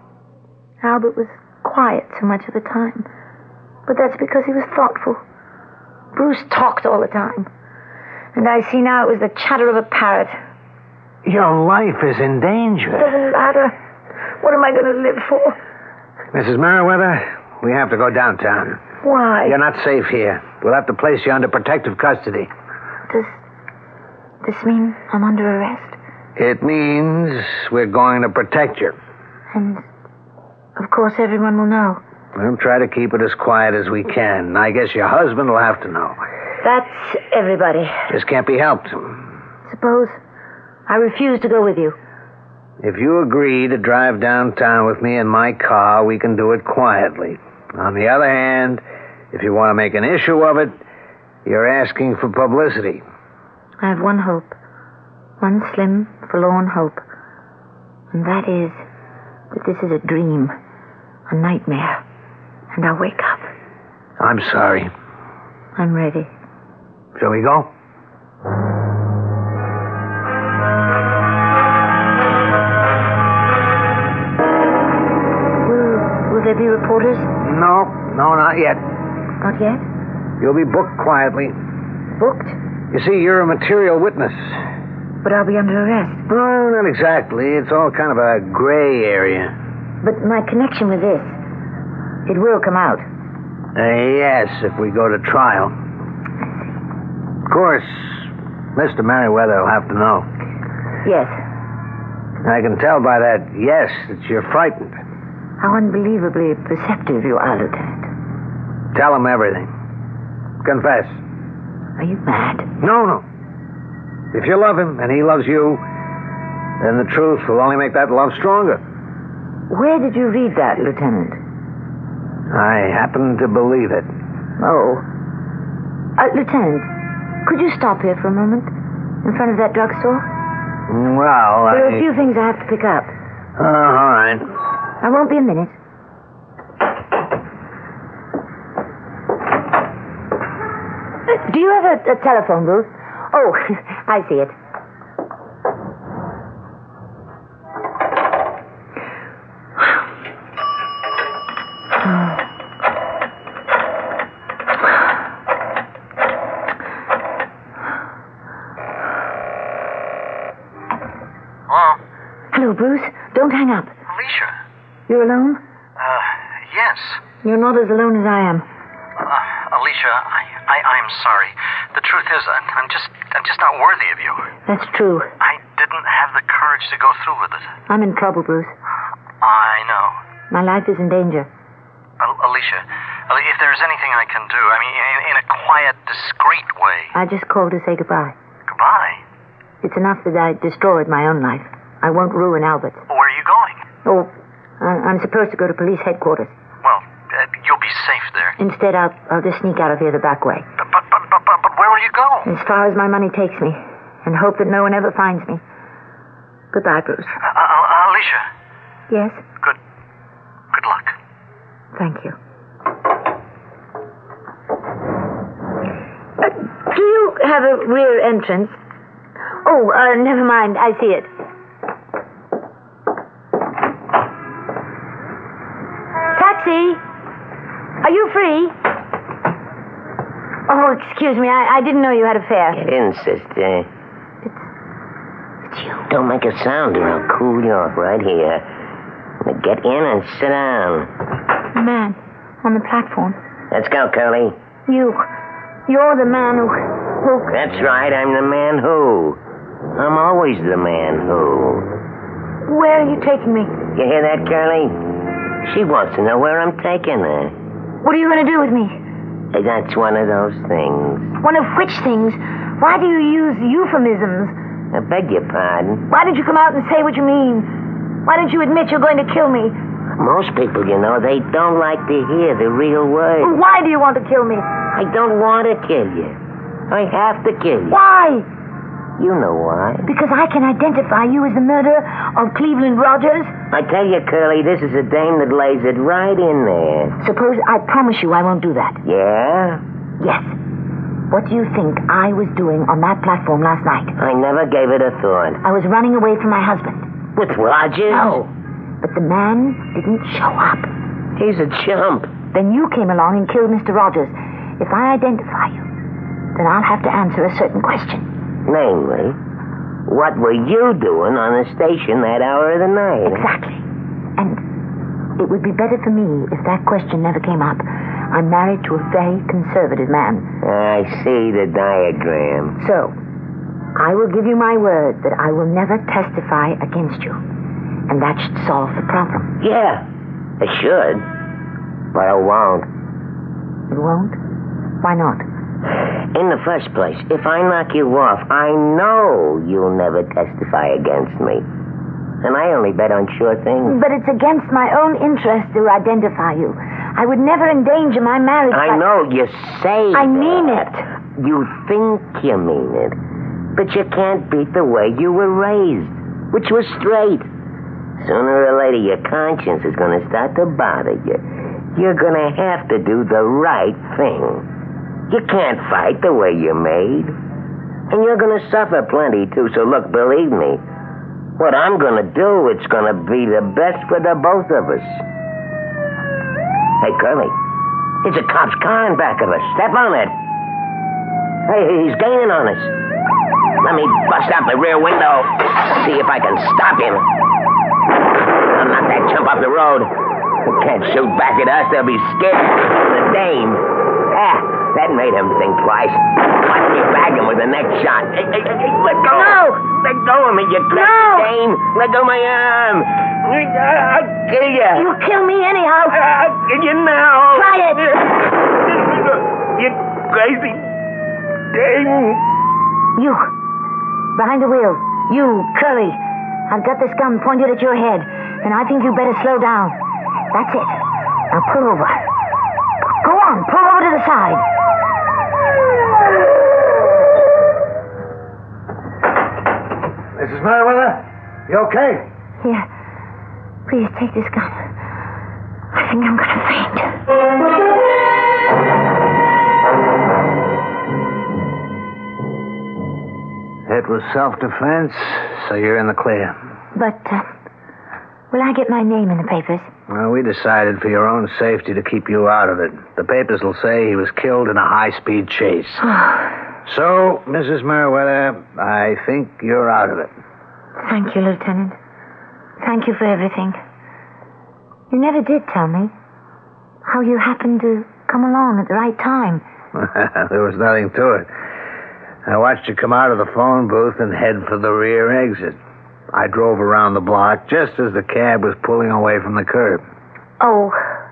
Albert was quiet so much of the time. But that's because he was thoughtful. Bruce talked all the time. And I see now it was the chatter of a parrot. Your life is in danger. It doesn't matter. What am I going to live for? Mrs. Merriweather, we have to go downtown. Why? You're not safe here. We'll have to place you under protective custody. Does this mean I'm under arrest? It means we're going to protect you. And, of course, everyone will know. We'll try to keep it as quiet as we can. I guess your husband will have to know. That's everybody. This can't be helped. Suppose I refuse to go with you. If you agree to drive downtown with me in my car, we can do it quietly. On the other hand, if you want to make an issue of it, you're asking for publicity. I have one hope. One slim, forlorn hope. And that is that this is a dream. A nightmare. And I'll wake up. I'm sorry. I'm ready. Shall we go? Will there be reporters? No, not yet. Not yet? You'll be booked quietly. Booked? You see, you're a material witness. But I'll be under arrest. No, not exactly. It's all kind of a gray area. But my connection with this, it will come out. Yes, if we go to trial. Of course, Mr. Merriweather will have to know. Yes. I can tell by that yes that you're frightened. How unbelievably perceptive you are, Lieutenant. Tell him everything. Confess. Are you mad? No. If you love him and he loves you, then the truth will only make that love stronger. Where did you read that, Lieutenant? I happen to believe it. Oh. Lieutenant, could you stop here for a moment? In front of that drugstore? Well, There are a few things I have to pick up. All right. I won't be a minute. Do you have a telephone booth? Oh, I see it. Hello? Hello, Bruce. Don't hang up. Alicia? You're alone? Yes. You're not as alone as I am. Alicia, I'm sorry. The truth is, I'm just not worthy of you. That's true. I didn't have the courage to go through with it. I'm in trouble, Bruce. I know. My life is in danger. Alicia, if there's anything I can do, I mean, in a quiet, discreet way. I just called to say goodbye. Goodbye? It's enough that I destroyed my own life. I won't ruin Albert's. Where are you going? Oh, I'm supposed to go to police headquarters. Well, you'll be safe there. Instead, I'll just sneak out of here the back way. But where will you go? As far as my money takes me, and hope that no one ever finds me. Goodbye, Bruce. Alicia. Yes? Good luck. Thank you. Do you have a rear entrance? Oh, never mind. I see it. Taxi! Are you free? Oh, excuse me. I didn't know you had a fare. Get in, sister. It's you. Don't make a sound or I'll cool you off right here. Now get in and sit down. The man on the platform. Let's go, Curly. You're the man who... That's right, I'm the man who. I'm always the man who. Where are you taking me? You hear that, Curly? She wants to know where I'm taking her. What are you going to do with me? That's one of those things. One of which things? Why do you use euphemisms? I beg your pardon. Why did you come out and say what you mean? Why don't you admit you're going to kill me? Most people, you know, they don't like to hear the real words. Why do you want to kill me? I don't want to kill you. I have to kill you. Why? You know why. Because I can identify you as the murderer of Cleveland Rogers. I tell you, Curly, this is a dame that lays it right in there. Suppose I promise you I won't do that. Yeah? Yes. What do you think I was doing on that platform last night? I never gave it a thought. I was running away from my husband. With Rogers? No. But the man didn't show up. He's a chump. Then you came along and killed Mr. Rogers. If I identify you, then I'll have to answer a certain question. Namely, what were you doing on the station that hour of the night? Exactly. And it would be better for me if that question never came up. I'm married to a very conservative man. I see the diagram. So, I will give you my word that I will never testify against you. And that should solve the problem. Yeah, it should. But it won't. It won't? Why not? In the first place, if I knock you off, I know you'll never testify against me. And I only bet on sure things. But it's against my own interest to identify you. I would never endanger my marriage. I know, you say I mean it. You think you mean it. But you can't beat the way you were raised, which was straight. Sooner or later, your conscience is going to start to bother you. You're going to have to do the right thing. You can't fight the way you're made. And you're going to suffer plenty, too. So look, believe me, what I'm going to do, it's going to be the best for the both of us. Hey, Curly, it's a cop's car in back of us. Step on it. Hey, he's gaining on us. Let me bust out the rear window. See if I can stop him. I'll knock that chump off the road. He can't shoot back at us. They'll be scared. The dame. That made him think twice. Watch me bag him with the next shot. Hey, let go. No. Let go of me, you crazy dame. Let go of my arm. I'll kill you. You'll kill me anyhow. I'll kill you now. Try it. You crazy dame. You. Behind the wheel. You, Curly. I've got this gun pointed at your head, and I think you better slow down. That's it. Now pull over. Go on, pull over to the side. Mrs. Merriweather, you okay? Here. Please take this gun. I think I'm going to faint. It was self-defense, so you're in the clear. But, will I get my name in the papers? Well, we decided for your own safety to keep you out of it. The papers will say he was killed in a high-speed chase. So, Mrs. Merriweather, I think you're out of it. Thank you, Lieutenant. Thank you for everything. You never did tell me how you happened to come along at the right time. There was nothing to it. I watched you come out of the phone booth and head for the rear exit. I drove around the block just as the cab was pulling away from the curb. Oh,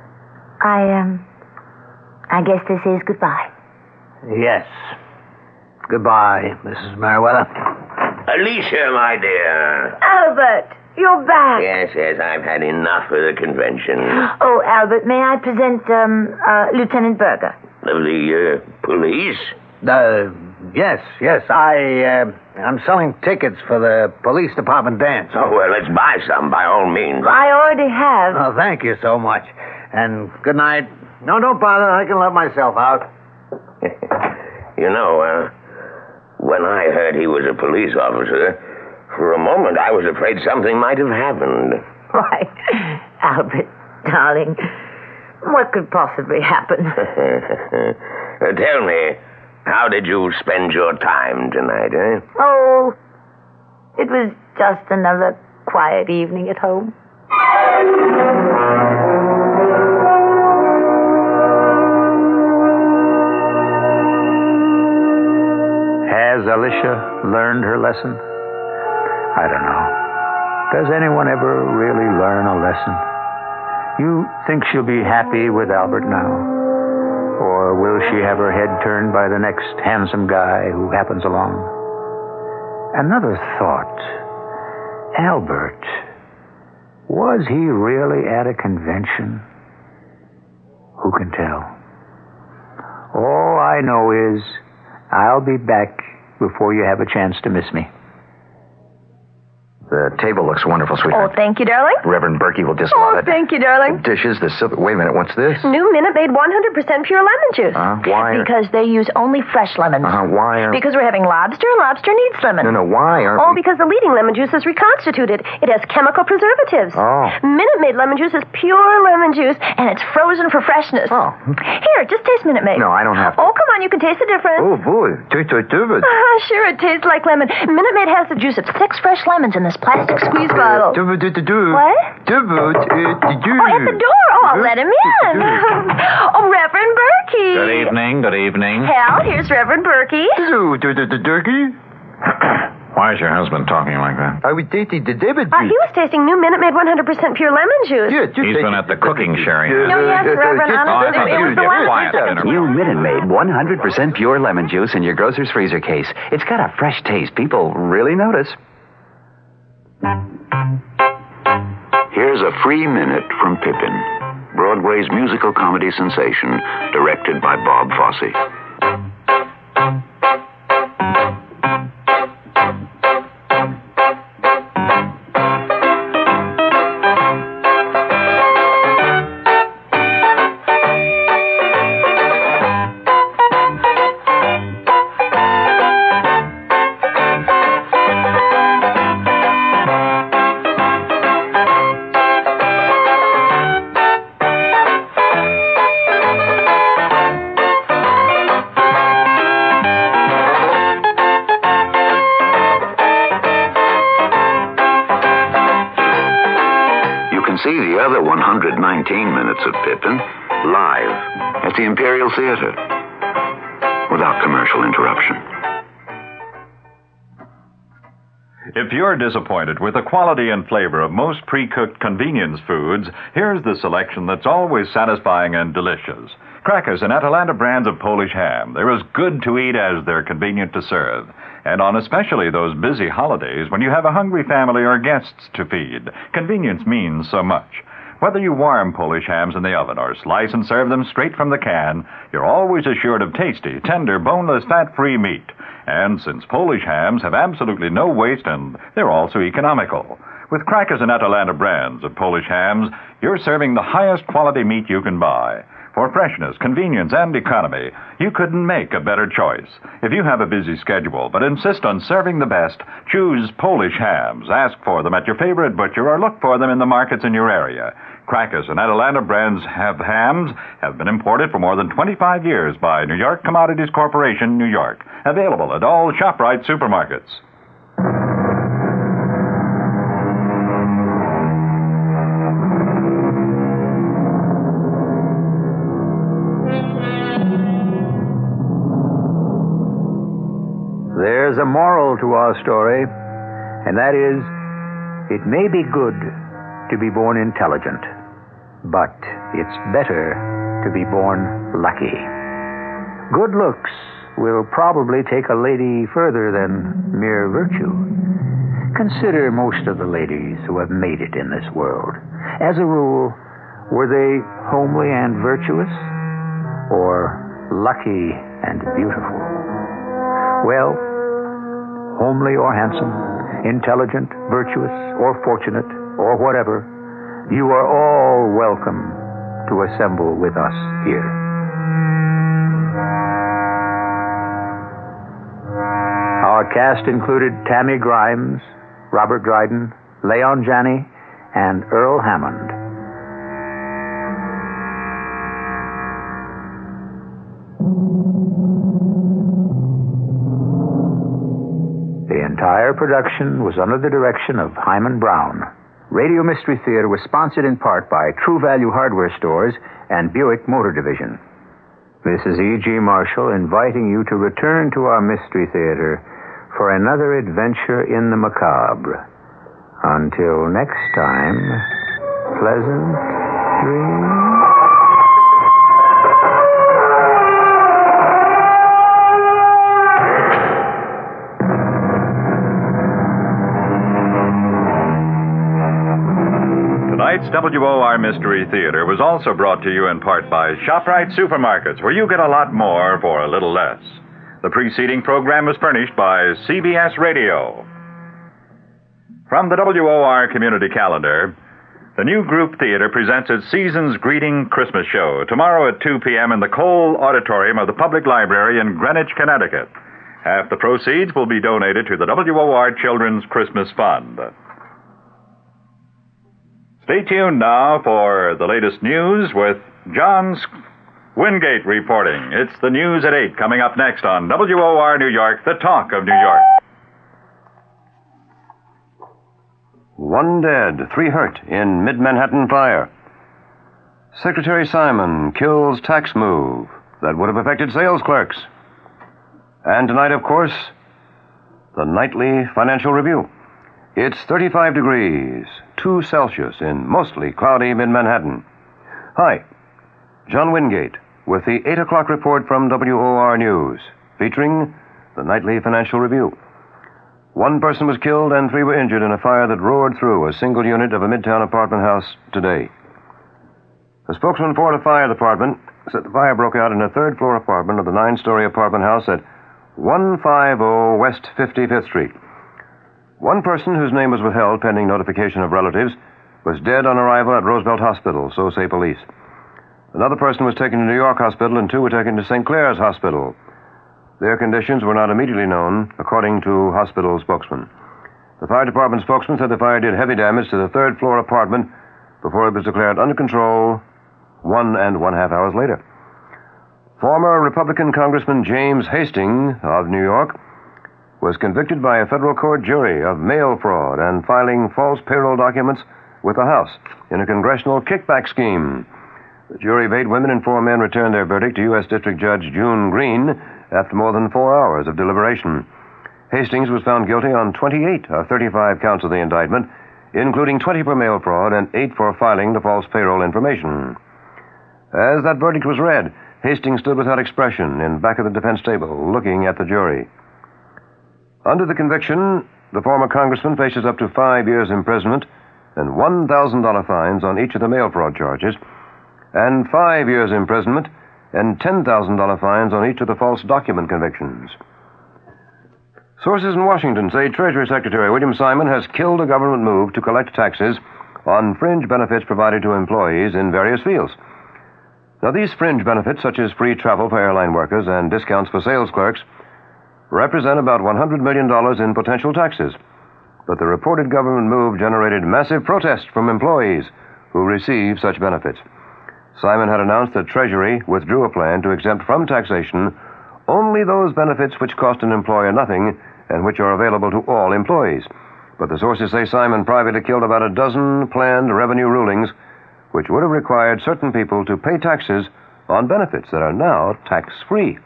I guess this is goodbye. Yes. Goodbye, Mrs. Merriweather. Alicia, my dear. Albert, you're back. Yes, I've had enough of the convention. Oh, Albert, may I present, Lieutenant Berger? Of the, police? Yes. I'm selling tickets for the police department dance. Oh, well, let's buy some, by all means. I already have. Oh, thank you so much. And good night. No, don't bother. I can let myself out. You know, when I heard he was a police officer, for a moment I was afraid something might have happened. Why, Albert, darling, what could possibly happen? Tell me, how did you spend your time tonight, eh? Oh, it was just another quiet evening at home. Has Alicia learned her lesson? I don't know. Does anyone ever really learn a lesson? You think she'll be happy with Albert now? Or will she have her head turned by the next handsome guy who happens along? Another thought. Albert, was he really at a convention? Who can tell? All I know is I'll be back before you have a chance to miss me. The table looks wonderful, Oh, sweetheart. thank you, darling. Reverend Berkey will just love it. Thank you, darling. Dishes, the silver... Wait a minute, what's this? New Minute Maid 100% pure lemon juice. Why? Because they use only fresh lemons. Why are... Because we're having lobster, and lobster needs lemon. No, why aren't Oh, we... because the leading lemon juice is reconstituted. It has chemical preservatives. Oh. Minute Maid lemon juice is pure lemon juice, and it's frozen for freshness. Oh. Here, just taste Minute Maid. No, I don't have to. Oh, come on, you can taste the difference. Oh, boy. Tastes like turbot. Sure, it tastes like lemon. Minute Maid has the juice of 6 fresh lemons in this plastic squeeze bottle. What? Turbot, Oh, at the door. Oh, I'll let him in. Oh, Reverend Berkey. Good evening, good evening. Hal, here's Reverend Berkey. Hello, Turkey. Why is your husband talking like that? I was tasting the David He was tasting new Minute Maid 100% pure lemon juice. He's been at the cooking, Sherry. No, yes, Reverend, honestly, it was the lemon. New Minute Maid 100% pure lemon juice in your grocer's freezer case. It's got a fresh taste. People really notice. Here's a free minute from Pippin, Broadway's musical comedy sensation, directed by Bob Fosse. See the other 119 minutes of Pippin live at the Imperial Theater without commercial interruption. If you're disappointed with the quality and flavor of most pre-cooked convenience foods, here's the selection that's always satisfying and delicious. Crackers and Atalanta brands of Polish ham. They're as good to eat as they're convenient to serve. And on especially those busy holidays when you have a hungry family or guests to feed, convenience means so much. Whether you warm Polish hams in the oven or slice and serve them straight from the can, you're always assured of tasty, tender, boneless, fat-free meat. And since Polish hams have absolutely no waste and they're also economical. With Crackers and Atalanta brands of Polish hams, you're serving the highest quality meat you can buy. For freshness, convenience, and economy, you couldn't make a better choice. If you have a busy schedule but insist on serving the best, choose Polish hams. Ask for them at your favorite butcher or look for them in the markets in your area. Crackers and Atalanta brands have hams have been imported for more than 25 years by New York Commodities Corporation, New York. Available at all ShopRite supermarkets. There's a moral to our story, and that is, it may be good to be born intelligent, but it's better to be born lucky. Good looks will probably take a lady further than mere virtue. Consider most of the ladies who have made it in this world. As a rule, were they homely and virtuous, or lucky and beautiful? Well, homely or handsome, intelligent, virtuous, or fortunate, or whatever, you are all welcome to assemble with us here. Our cast included Tammy Grimes, Robert Dryden, Leon Janney, and Earl Hammond. The entire production was under the direction of Hyman Brown. Radio Mystery Theater was sponsored in part by True Value Hardware Stores and Buick Motor Division. This is E.G. Marshall inviting you to return to our Mystery Theater for another adventure in the macabre. Until next time, pleasant dreams. Tonight's WOR Mystery Theater was also brought to you in part by ShopRite Supermarkets, where you get a lot more for a little less. The preceding program was furnished by CBS Radio. From the WOR Community Calendar, the new Group Theater presents its Season's Greeting Christmas Show tomorrow at 2 p.m. in the Cole Auditorium of the Public Library in Greenwich, Connecticut. Half the proceeds will be donated to the WOR Children's Christmas Fund. Stay tuned now for the latest news with John Wingate reporting. It's the news at 8 coming up next on WOR New York, the talk of New York. 1 dead, 3 hurt in mid-Manhattan fire. Secretary Simon kills tax move that would have affected sales clerks. And tonight, of course, the nightly financial review. It's 35 degrees, 2 Celsius in mostly cloudy mid-Manhattan. Hi, John Wingate with the 8 o'clock report from WOR News, featuring the nightly financial review. 1 person was killed and 3 were injured in a fire that roared through a single unit of a midtown apartment house today. A spokesman for the fire department said the fire broke out in a third-floor apartment of the 9-story apartment house at 150 West 55th Street. 1 person whose name was withheld pending notification of relatives was dead on arrival at Roosevelt Hospital, so say police. Another person was taken to New York Hospital and 2 were taken to St. Clair's Hospital. Their conditions were not immediately known, according to hospital spokesman. The fire department spokesman said the fire did heavy damage to the third-floor apartment before it was declared under control 1.5 hours later. Former Republican Congressman James Hastings of New York was convicted by a federal court jury of mail fraud and filing false payroll documents with the House in a congressional kickback scheme. The jury of 8 women and 4 men returned their verdict to U.S. District Judge June Green after more than 4 hours of deliberation. Hastings was found guilty on 28 of 35 counts of the indictment, including 20 for mail fraud and 8 for filing the false payroll information. As that verdict was read, Hastings stood without expression in back of the defense table, looking at the jury. Under the conviction, the former congressman faces up to 5 years imprisonment and $1,000 fines on each of the mail fraud charges, and 5 years imprisonment and $10,000 fines on each of the false document convictions. Sources in Washington say Treasury Secretary William Simon has killed a government move to collect taxes on fringe benefits provided to employees in various fields. Now, these fringe benefits, such as free travel for airline workers and discounts for sales clerks, represent about $100 million in potential taxes. But the reported government move generated massive protest from employees who receive such benefits. Simon had announced that Treasury withdrew a plan to exempt from taxation only those benefits which cost an employer nothing and which are available to all employees. But the sources say Simon privately killed about a dozen planned revenue rulings which would have required certain people to pay taxes on benefits that are now tax-free.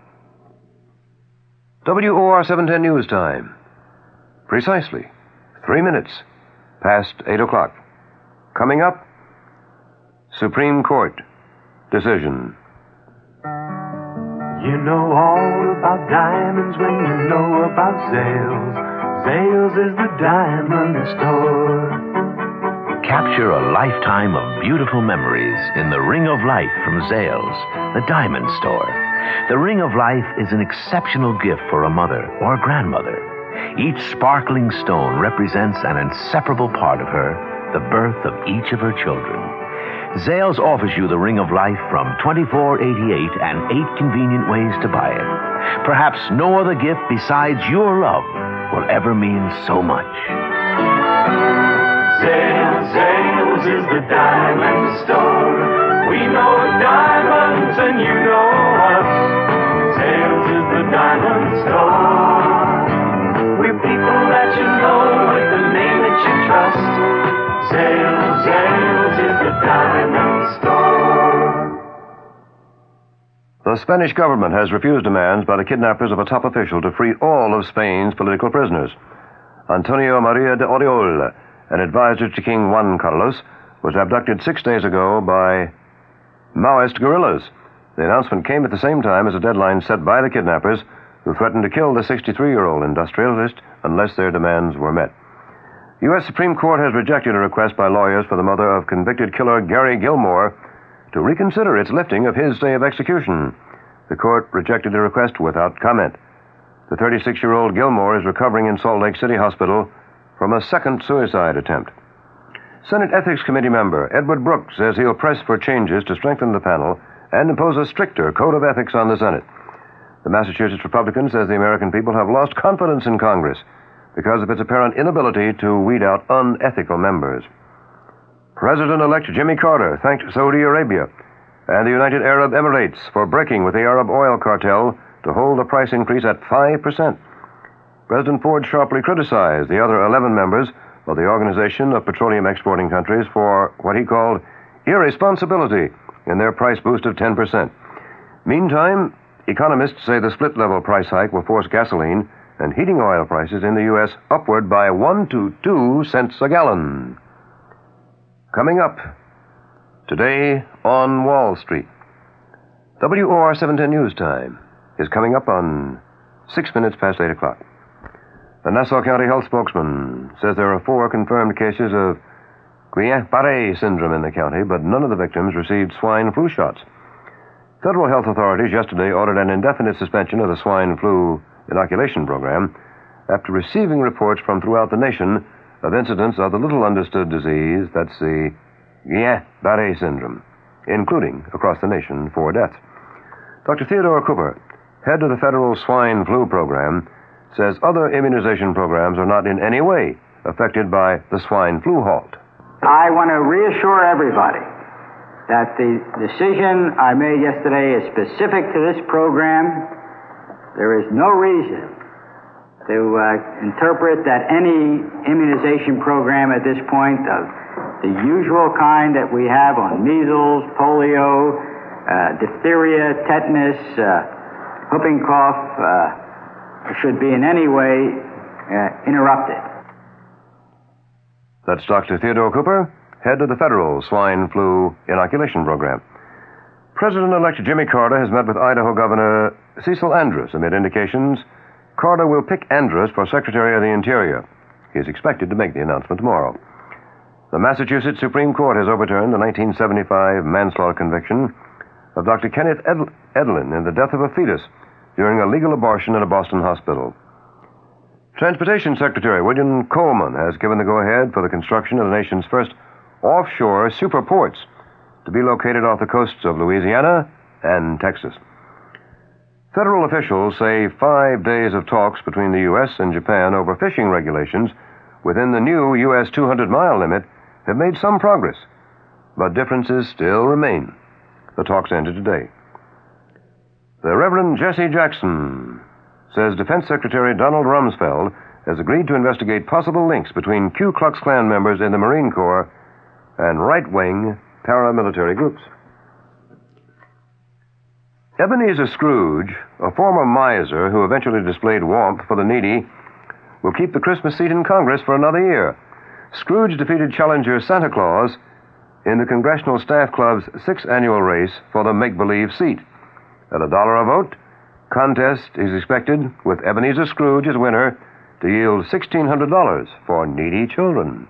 WOR 710 News Time. Precisely 3 minutes past 8 o'clock. Coming up, Supreme Court decision. You know all about diamonds when you know about Zales. Zales is the diamond store. Capture a lifetime of beautiful memories in the Ring of Life from Zales, the diamond store. The Ring of Life is an exceptional gift for a mother or grandmother. Each sparkling stone represents an inseparable part of her, the birth of each of her children. Zales offers you the Ring of Life from $24.88 and 8 convenient ways to buy it. Perhaps no other gift besides your love will ever mean so much. Zales is the diamond store. We know diamonds and you know us. the diamond store. We're people that you know with the name that you trust. Zales is the diamond store. The Spanish government has refused demands by the kidnappers of a top official to free all of Spain's political prisoners. Antonio Maria de Oriol, an advisor to King Juan Carlos, was abducted 6 days ago by Maoist guerrillas. The announcement came at the same time as a deadline set by the kidnappers, who threatened to kill the 63-year-old industrialist unless their demands were met. The U.S. Supreme Court has rejected a request by lawyers for the mother of convicted killer Gary Gilmore to reconsider its lifting of his stay of execution. The court rejected the request without comment. The 36-year-old Gilmore is recovering in Salt Lake City Hospital from a second suicide attempt. Senate Ethics Committee member Edward Brooks says he'll press for changes to strengthen the panel and impose a stricter code of ethics on the Senate. The Massachusetts Republican says the American people have lost confidence in Congress because of its apparent inability to weed out unethical members. President-elect Jimmy Carter thanked Saudi Arabia and the United Arab Emirates for breaking with the Arab oil cartel to hold the price increase at 5%. President Ford sharply criticized the other 11 members of the Organization of Petroleum Exporting Countries for what he called irresponsibility in their price boost of 10%. Meantime, economists say the split-level price hike will force gasoline and heating oil prices in the U.S. upward by 1 to 2 cents a gallon. Coming up, today on Wall Street. WOR 710 News Time is coming up on 6 minutes past 8 o'clock. The Nassau County Health spokesman says there are 4 confirmed cases of Guillain-Barré syndrome in the county, but none of the victims received swine flu shots. Federal health authorities yesterday ordered an indefinite suspension of the swine flu inoculation program after receiving reports from throughout the nation of incidents of the little understood disease, that's the Guillain-Barré syndrome, including, across the nation, 4 deaths. Dr. Theodore Cooper, head of the federal swine flu program, says other immunization programs are not in any way affected by the swine flu halt. I want to reassure everybody that the decision I made yesterday is specific to this program. There is no reason to interpret that any immunization program at this point of the usual kind that we have on measles, polio, diphtheria, tetanus, whooping cough should be in any way interrupted. That's Dr. Theodore Cooper, head of the federal swine flu inoculation program. President-elect Jimmy Carter has met with Idaho Governor Cecil Andrus amid indications Carter will pick Andrus for Secretary of the Interior. He is expected to make the announcement tomorrow. The Massachusetts Supreme Court has overturned the 1975 manslaughter conviction of Dr. Kenneth Edlin in the death of a fetus during a legal abortion at a Boston hospital. Transportation Secretary William Coleman has given the go-ahead for the construction of the nation's first offshore superports to be located off the coasts of Louisiana and Texas. Federal officials say 5 days of talks between the U.S. and Japan over fishing regulations within the new U.S. 200-mile limit have made some progress, but differences still remain. The talks ended today. The Reverend Jesse Jackson says Defense Secretary Donald Rumsfeld has agreed to investigate possible links between Ku Klux Klan members in the Marine Corps and right-wing paramilitary groups. Ebenezer Scrooge, a former miser who eventually displayed warmth for the needy, will keep the Christmas seat in Congress for another year. Scrooge defeated challenger Santa Claus in the Congressional Staff Club's 6th annual race for the make-believe seat. At $1 a vote, contest is expected, with Ebenezer Scrooge as winner, to yield $1,600 for needy children.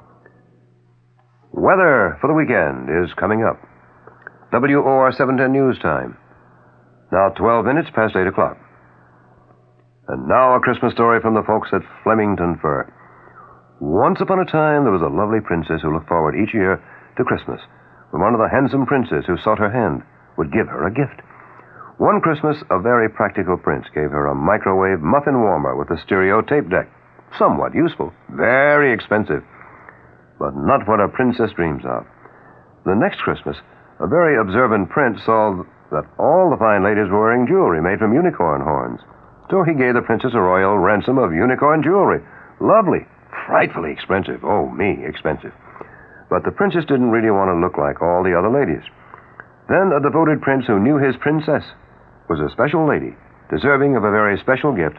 Weather for the weekend is coming up. WOR 710 News Time. Now 12 minutes past 8 o'clock. And now a Christmas story from the folks at Flemington Fur. Once upon a time, there was a lovely princess who looked forward each year to Christmas, when one of the handsome princes who sought her hand would give her a gift. One Christmas, a very practical prince gave her a microwave muffin warmer with a stereo tape deck. Somewhat useful, very expensive, but not what a princess dreams of. The next Christmas, a very observant prince saw that all the fine ladies were wearing jewelry made from unicorn horns. So he gave the princess a royal ransom of unicorn jewelry. Lovely. Frightfully expensive. Oh, me, expensive. But the princess didn't really want to look like all the other ladies. Then a devoted prince who knew his princess was a special lady, deserving of a very special gift,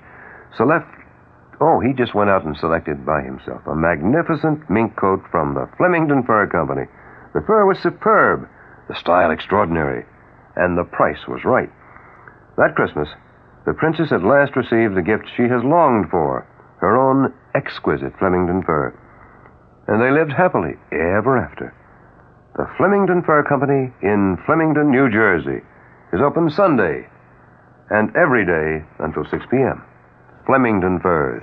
he just went out and selected by himself a magnificent mink coat from the Flemington Fur Company. The fur was superb, the style extraordinary, and the price was right. That Christmas, the princess at last received the gift she has longed for, her own exquisite Flemington fur. And they lived happily ever after. The Flemington Fur Company in Flemington, New Jersey, is open Sunday and every day until 6 p.m. Flemington Furs.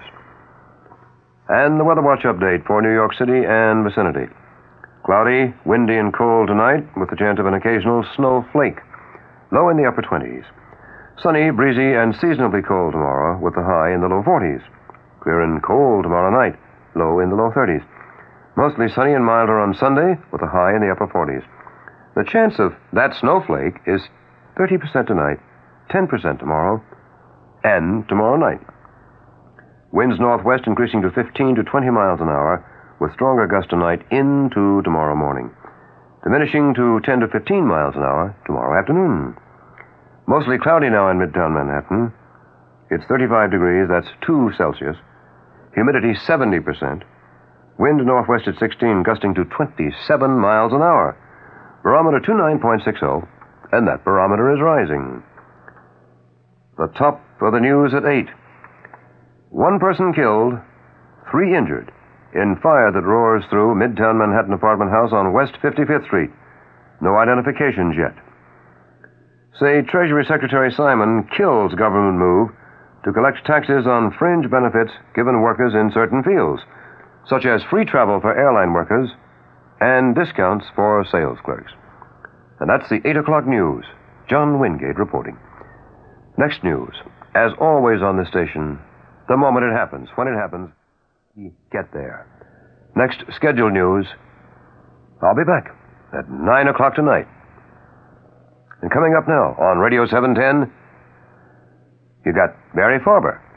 And the Weather Watch update for New York City and vicinity. Cloudy, windy, and cold tonight with the chance of an occasional snowflake. Low in the upper 20s. Sunny, breezy, and seasonably cold tomorrow with the high in the low 40s. Clear and cold tomorrow night, low in the low 30s. Mostly sunny and milder on Sunday with a high in the upper 40s. The chance of that snowflake is 30% tonight, 10% tomorrow, and tomorrow night. Winds northwest increasing to 15 to 20 miles an hour with stronger gusts tonight into tomorrow morning. Diminishing to 10 to 15 miles an hour tomorrow afternoon. Mostly cloudy now in Midtown Manhattan. It's 35 degrees, that's 2 Celsius. Humidity 70%. Wind northwest at 16, gusting to 27 miles an hour. Barometer 29.60, and that barometer is rising. The top of the news at 8. 1 person killed, 3 injured in fire that roars through Midtown Manhattan apartment house on West 55th Street. No identifications yet. Say Treasury Secretary Simon kills government move to collect taxes on fringe benefits given workers in certain fields, such as free travel for airline workers and discounts for sales clerks. And that's the 8 o'clock news. John Wingate reporting. Next news, as always on this station, the moment it happens, when it happens, you get there. Next scheduled news, I'll be back at 9 o'clock tonight. And coming up now on Radio 710, you got Barry Farber.